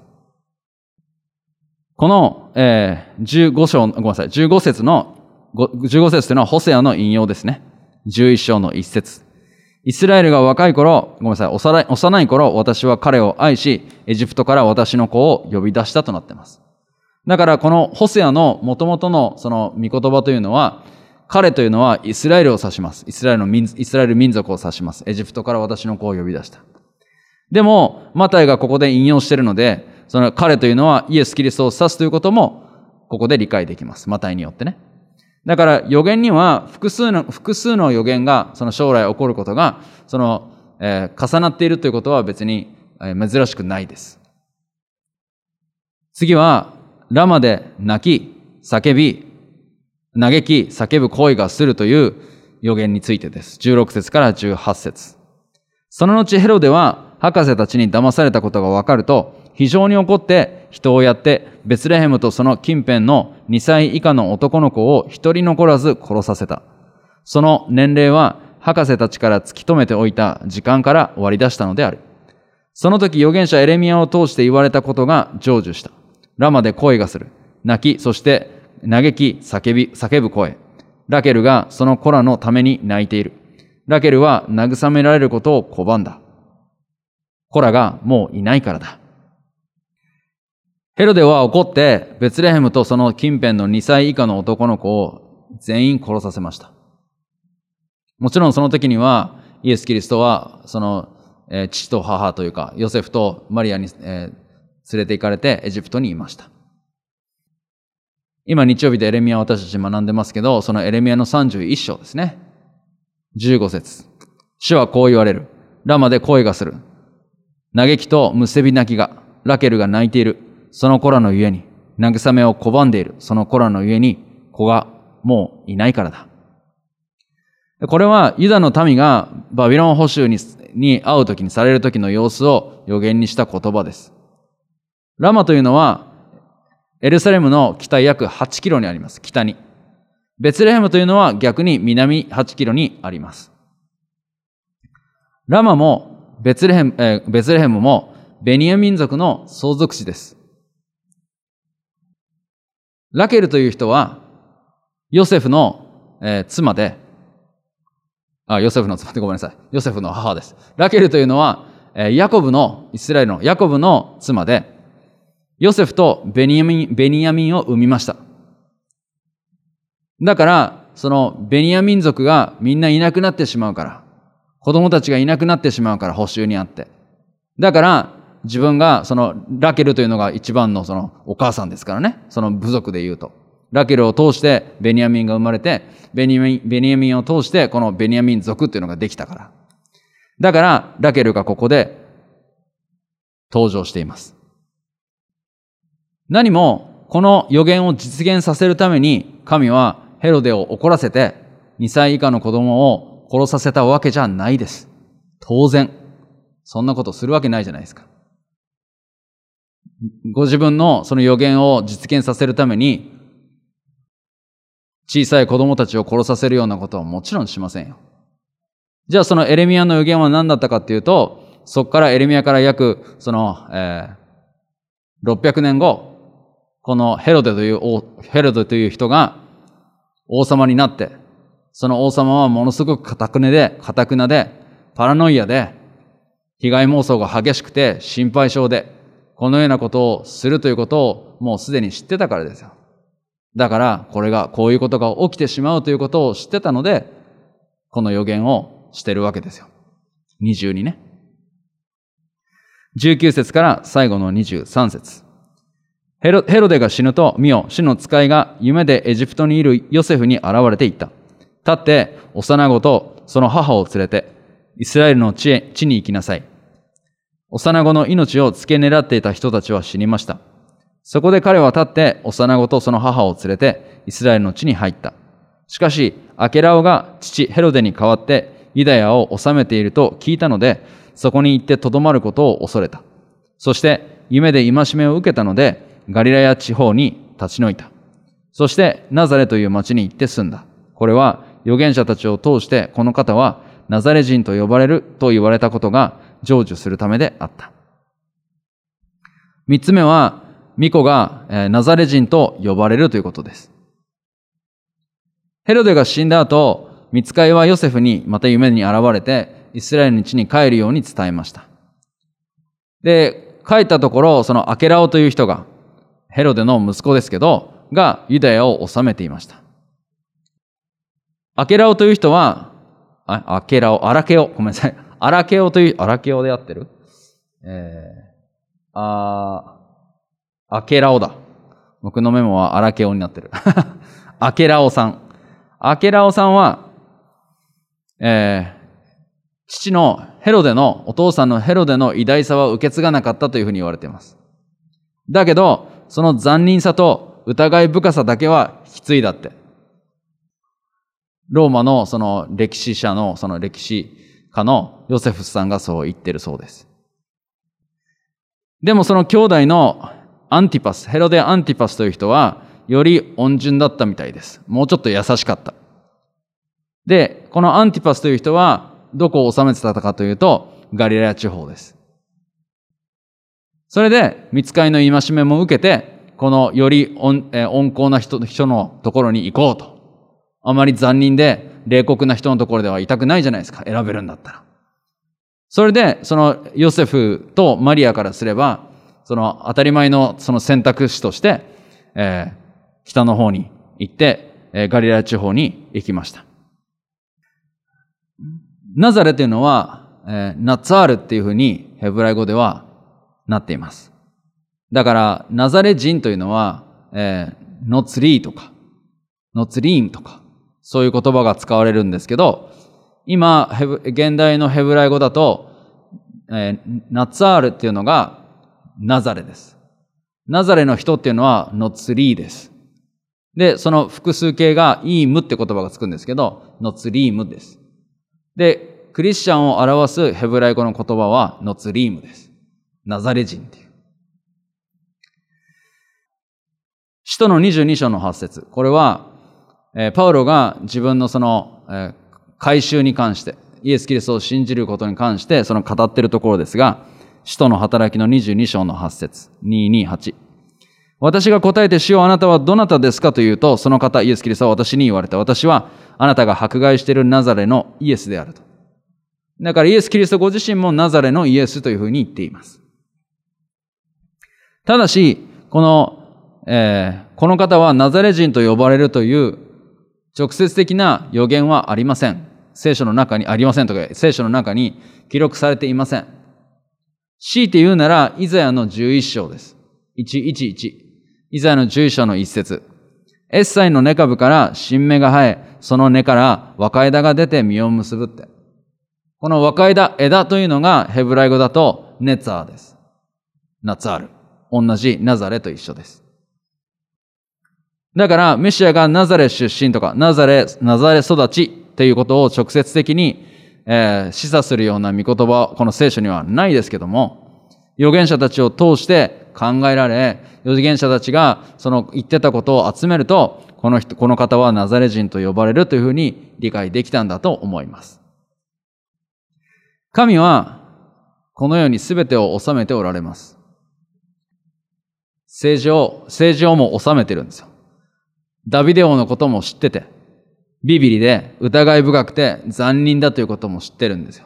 この、えー、じゅうご章、ごめんなさい、じゅうご節の、じゅうご節というのはホセアの引用ですね。じゅういっ章のいっ節。イスラエルが若い頃、ごめんなさい、幼い、幼い頃、私は彼を愛し、エジプトから私の子を呼び出したとなっています。だからこのホセアの元々のその御言葉というのは、彼というのはイスラエルを指します。イスラエルの民、イスラエル民族を指します。エジプトから私の子を呼び出した。でも、マタイがここで引用しているので、その彼というのはイエス・キリストを指すということも、ここで理解できます。マタイによってね。だから予言には複数の、複数の予言がその将来起こることが、その、えー、重なっているということは別に、えー、珍しくないです。次は、ラマで泣き、叫び、嘆き、叫ぶ声がするという予言についてです。じゅうろく節からじゅうはち節。その後ヘロデは博士たちに騙されたことがわかると、非常に怒って人をやってベツレヘムとその近辺のにさい以下の男の子を一人残らず殺させた。その年齢は博士たちから突き止めておいた時間から割り出したのである。その時預言者エレミヤを通して言われたことが成就した。ラマで声がする。泣き、そして嘆き、叫び、叫ぶ声。ラケルがその子らのために泣いている。ラケルは慰められることを拒んだ。子らがもういないからだ。ヘロデは怒ってベツレヘムとその近辺のにさい以下の男の子を全員殺させました。もちろんその時にはイエス・キリストはその、えー、父と母というかヨセフとマリアに、えー、連れて行かれてエジプトにいました。今日曜日でエレミヤを私たち学んでますけど、そのエレミヤのさんじゅういっ章ですね。じゅうご節。主はこう言われる。ラマで声がする。嘆きとむせび泣きが、ラケルが泣いている。その子らのゆえに、慰めを拒んでいる。その子らのゆえに、子がもういないからだ。これはユダの民がバビロン捕囚に、に会うときにされるときの様子を予言にした言葉です。ラマというのは、エルサレムの北約はちキロにあります。北に。ベツレヘムというのは逆に南はちキロにあります。ラマもベツレヘム、えー、ベツレヘムもベニヤ民族の相続地です。ラケルという人はヨセフの、えー、妻で、あ、ヨセフの妻でごめんなさい。ヨセフの母です。ラケルというのは、えー、ヤコブの、イスラエルのヤコブの妻で、ヨセフとベニヤミン、ベニヤミンを生みました。だから、そのベニヤ民族がみんないなくなってしまうから、子供たちがいなくなってしまうから、捕囚にあって。だから、自分が、その、ラケルというのが一番のその、お母さんですからね。その部族で言うと。ラケルを通してベニヤミンが生まれて、ベニヤミン、ベニヤミンを通してこのベニヤミン族っていうのができたから。だから、ラケルがここで登場しています。何も、この予言を実現させるために、神はヘロデを怒らせてにさい以下の子供を殺させたわけじゃないです。当然。そんなことするわけないじゃないですか。ご自分のその予言を実現させるために、小さい子供たちを殺させるようなことはもちろんしませんよ。じゃあそのエレミヤの予言は何だったかっていうと、そこからエレミヤから約その、えー、ろっぴゃくねんご、このヘロデというヘロデという人が王様になって、その王様はものすごく堅くねで、堅くなで、パラノイアで、被害妄想が激しくて心配性で、このようなことをするということをもうすでに知ってたからですよ。だからこれがこういうことが起きてしまうということを知ってたので、この予言をしてるわけですよ。にじゅうにね。じゅうきゅう節から最後のにじゅうさん節。ヘロ、ヘロデが死ぬと、見よ、主の使いが夢でエジプトにいるヨセフに現れていった。立って、幼子とその母を連れて、イスラエルの地へ、地に行きなさい。幼子の命を付け狙っていた人たちは死にました。そこで彼は立って、幼子とその母を連れて、イスラエルの地に入った。しかし、アケラオが父ヘロデに代わって、ユダヤを治めていると聞いたので、そこに行って留まることを恐れた。そして、夢で戒めを受けたので、ガリラヤ地方に立ち退いた。そして、ナザレという町に行って住んだ。これは、預言者たちを通して、この方は、ナザレ人と呼ばれると言われたことが成就するためであった。三つ目は、巫女が、えー、ナザレ人と呼ばれるということです。ヘロデが死んだ後、御使いはヨセフにまた夢に現れて、イスラエルの地に帰るように伝えました。で、帰ったところ、そのアケラオという人が、ヘロデの息子ですけど、がユダヤを治めていました。アケラオという人は、あ、アケラオ、アラケオ、ごめんなさい。アラケオという、アラケオで合ってるえー、あー、アケラオだ。僕のメモはアラケオになってる。アケラオさん。アケラオさんは、えー、父のヘロデの、お父さんのヘロデの偉大さは受け継がなかったというふうに言われています。だけど、その残忍さと疑い深さだけは引き継いだって。ローマのその歴史者の、その歴史家のヨセフスさんがそう言ってるそうです。でもその兄弟のアンティパス、ヘロデアンティパスという人は、より温順だったみたいです。もうちょっと優しかった。で、このアンティパスという人は、どこを治めてたかというと、ガリラヤ地方です。それで、御使いの戒めも受けて、このより温、えー、温厚な人、人のところに行こうと。あまり残忍で冷酷な人のところではいたくないじゃないですか。選べるんだったら。それで、そのヨセフとマリアからすれば、その当たり前のその選択肢として、えー、北の方に行って、えー、ガリラヤ地方に行きました。ナザレというのは、えー、ナツァールっていうふうにヘブライ語ではなっています。だから、ナザレ人というのは、えー、ノツリーとか、ノツリーンとか、そういう言葉が使われるんですけど、今、ヘブ現代のヘブライ語だと、えー、ナツァールっていうのがナザレです。ナザレの人っていうのはノツリーです。で、その複数形がイームって言葉がつくんですけど、ノツリームです。で、クリスチャンを表すヘブライ語の言葉はノツリームです。ナザレ人っていう。使徒のにじゅうに章のはち節。これは、えー、パウロが自分のその、えー、改宗に関して、イエス・キリストを信じることに関して、その語っているところですが、使徒の働きのにじゅうに章のはち節。にひゃくにじゅうはち。私が答えて、主よあなたはどなたですかというと、その方、イエス・キリストは私に言われた。私はあなたが迫害しているナザレのイエスであると。だからイエス・キリストご自身もナザレのイエスというふうに言っています。ただし、この、えー、この方はナザレ人と呼ばれるという直接的な予言はありません。聖書の中にありませんとか、聖書の中に記録されていません。強いて言うなら、イザヤのじゅういっ章です。いちいちいち。イザヤのじゅういっ章の一節。エッサイの根株から新芽が生え、その根から若枝が出て実を結ぶって。この若枝、枝というのがヘブライ語だとネツァーです。ナツァール。同じナザレと一緒です。 だから、メシアがナザレ出身とか、ナザレ、ナザレ育ちっていうことを直接的に、えー、示唆するような御言葉は、この聖書にはないですけども、預言者たちを通して考えられ、預言者たちがその言ってたことを集めると、この人、この方はナザレ人と呼ばれるというふうに理解できたんだと思います。神は、このように全てを治めておられます。政治を、政治をも治めてるんですよ。ダビデ王のことも知ってて、ビビリで疑い深くて残忍だということも知ってるんですよ。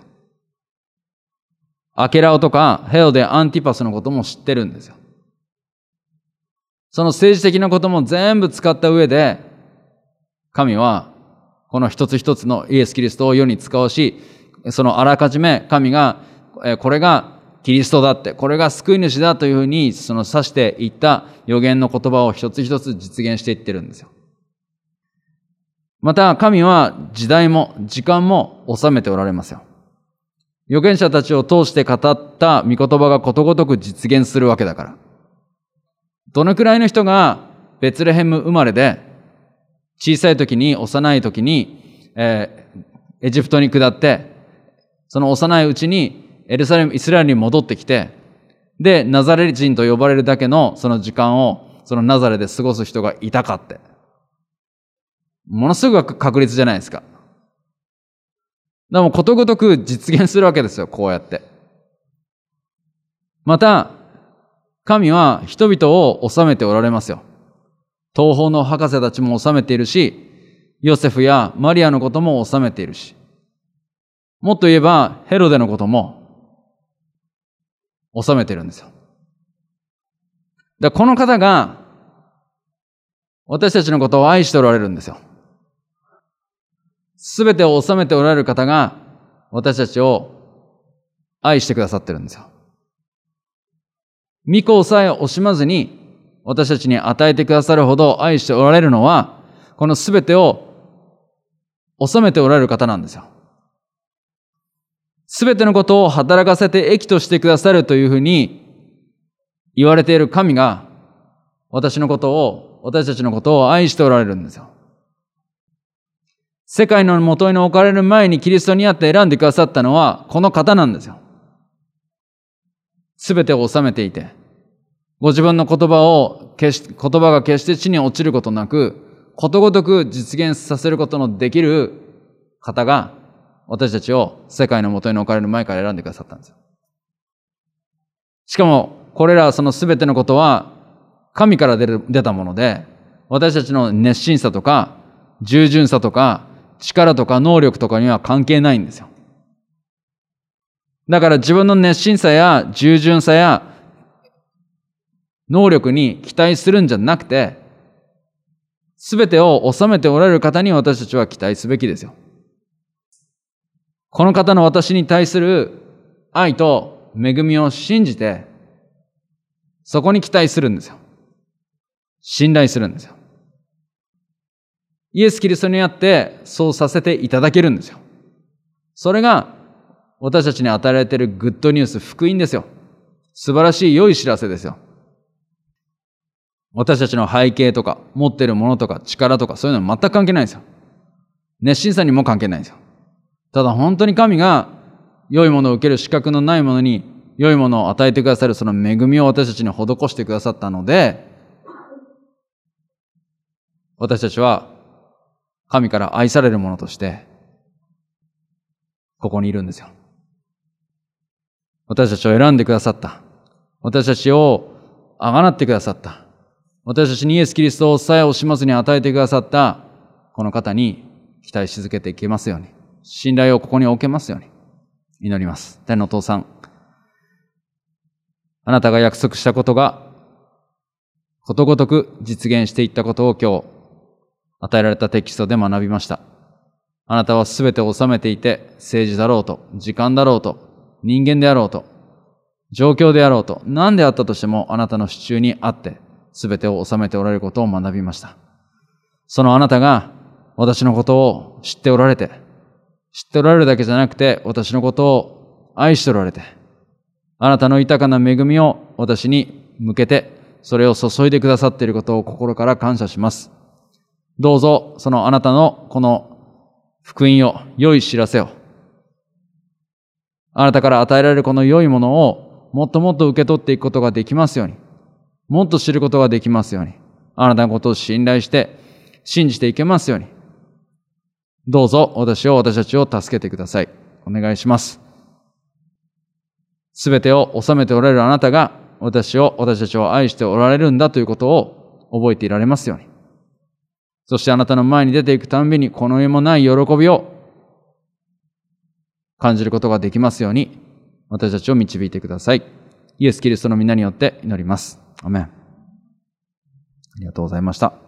アケラオとかヘロデ・アンティパスのことも知ってるんですよ。その政治的なことも全部使った上で、神はこの一つ一つのイエス・キリストを世に使わし、そのあらかじめ神がこれがキリストだって、これが救い主だというふうにその指していった預言の言葉を一つ一つ実現していってるんですよ。また神は時代も時間も治めておられますよ。預言者たちを通して語った御言葉がことごとく実現するわけだから。どのくらいの人がベツレヘム生まれで、小さい時に幼い時に、えー、エジプトに下って、その幼いうちにエルサレム、イスラエルに戻ってきて、で、ナザレ人と呼ばれるだけのその時間を、そのナザレで過ごす人がいたかって。ものすごく確率じゃないですか。でもことごとく実現するわけですよ、こうやって。また、神は人々を治めておられますよ。東方の博士たちも治めているし、ヨセフやマリアのことも治めているし、もっと言えばヘロデのことも治めているんですよ。だからこの方が私たちのことを愛しておられるんですよ。すべてを治めておられる方が私たちを愛してくださってるんですよ。御子さえ惜しまずに私たちに与えてくださるほど愛しておられるのは、このすべてを治めておられる方なんですよ。すべてのことを働かせて益としてくださるというふうに言われている神が、私のことを、私たちのことを愛しておられるんですよ。世界のもとに置かれる前にキリストにあって選んでくださったのはこの方なんですよ。すべてを治めていて、ご自分の言葉を決し、言葉が決して地に落ちることなく、ことごとく実現させることのできる方が、私たちを世界のもとに置かれる前から選んでくださったんですよ。しかも、これらそのすべてのことは、神から出る、出たもので、私たちの熱心さとか、従順さとか、力とか能力とかには関係ないんですよ。だから自分の熱心さや従順さや能力に期待するんじゃなくて、すべてを治めておられる方に私たちは期待すべきですよ。この方の私に対する愛と恵みを信じて、そこに期待するんですよ。信頼するんですよ。イエス・キリストにあってそうさせていただけるんですよ。それが私たちに与えられているグッドニュース、福音ですよ。素晴らしい良い知らせですよ。私たちの背景とか持っているものとか力とかそういうのは全く関係ないんですよ。熱心さにも関係ないんですよ。ただ本当に神が良いものを受ける資格のないものに良いものを与えてくださるその恵みを私たちに施してくださったので、私たちは神から愛されるものとしてここにいるんですよ。私たちを選んでくださった。私たちをあがなってくださった。私たちにイエス・キリストをさえ惜しまずに与えてくださったこの方に期待し続けていけますように、信頼をここに置けますように祈ります。天のお父さん、あなたが約束したことがことごとく実現していったことを今日与えられたテキストで学びました。あなたはすべてを治めていて、政治だろうと、時間だろうと、人間であろうと、状況であろうと、何であったとしてもあなたの手中にあって、すべてを治めておられることを学びました。そのあなたが私のことを知っておられて、知っておられるだけじゃなくて、私のことを愛しておられて、あなたの豊かな恵みを私に向けて、それを注いでくださっていることを心から感謝します。 どうぞ、そのあなたのこの福音を、良い知らせを、あなたから与えられるこの良いものをもっともっと受け取っていくことができますように、もっと知ることができますように、あなたのことを信頼して信じていけますように、どうぞ私を、私たちを助けてください。お願いします。すべてを治めておられるあなたが私を、私たちを愛しておられるんだということを覚えていられますように。そしてあなたの前に出ていくたんびにこの上もない喜びを感じることができますように、私たちを導いてください。イエス・キリストの皆によって祈ります。アメン。ありがとうございました。